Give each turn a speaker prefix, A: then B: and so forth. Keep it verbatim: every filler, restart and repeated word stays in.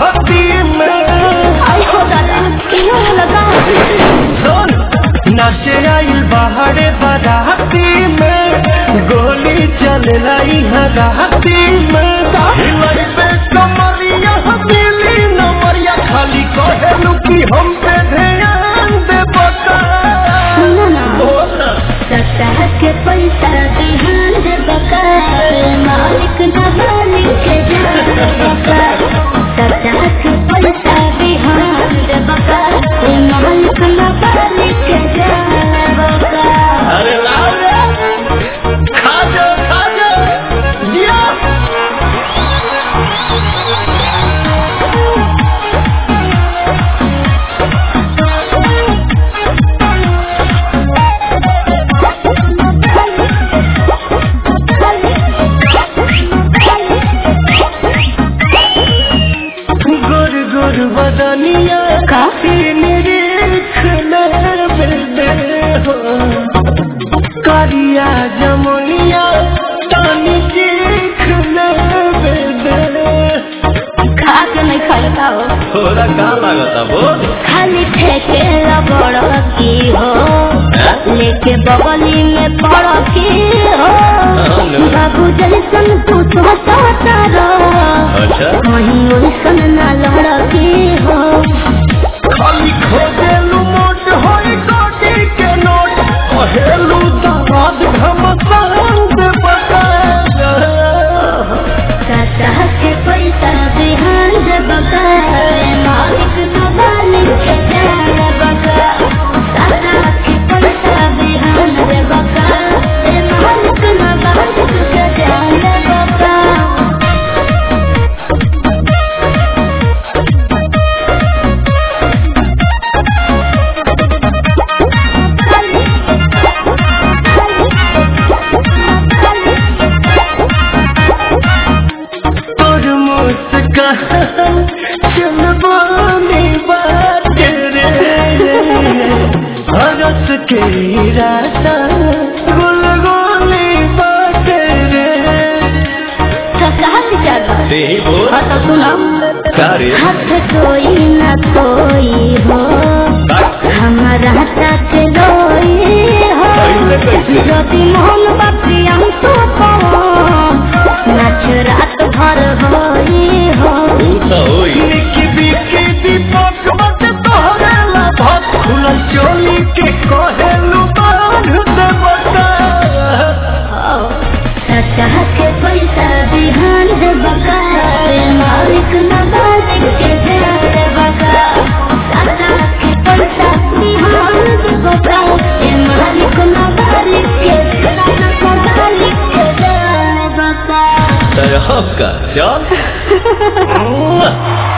A: छाती में।
B: आई हो दादा क्यों लगा
A: सुन नाचे आई बाहरे बाराती में, गोली चल रही है राती में। हिलाई पे कमरिया दिली नमरिया, खाली कहेलू कि हम पे ध्यान दे बता।
B: सुनो ना सस्ता के पैसा बिहान दे बका, मालिक ना मालिक के जान बका। सस्ता के पैसा बिहान दे बका, मालिक ना मालिक के जान बका।
A: अरे लाओ रे खा जा खा जा लिया। गोर गोर बदनिया काफी निरीक्षण दे हो, करिया जमुनिया तानी चीखन दे।
B: खा के नहीं खाता हो
A: थोड़ा का लागता बोल,
B: खाली ठेके बड़ की हो, लेके बगली में पड़ की हो। बाबू जैसन तू सोचता
A: अच्छा
B: वहीं वैसन ना लड़ की हो।
A: खाली खोजेलू मोट होई कोटी के नोट, कहेलू दामाद घमसान दे बता।
B: चाचा के पैसा बिहान दे बका, मालिक ना मालिक के जान बका। चाचा के पैसा बिहान दे बका, मालिक ना मालिक के जान बका।
A: तोर मुस्कान चलबानी बात रे, हरस के राता गुल गोली बात रे।
B: सही बोल हाँ तो सुना
A: सारे
B: हाथ कोई न कोई हो, हमारा तक लोई हो। यदि मोहन बापी हम तो नाच रात भर होई हो।
A: निकी बिकी दीपक मत तोहरे लाभत, खुला चोली के कहेलू बांध दे बता।
B: चाचा के पैसा बिहान दे बका, मालिक ना मालिक के जान बका। चाचा के पैसा बिहान दे बका, मालिक ना मालिक के मालिक के जान बका।
A: तरह का चल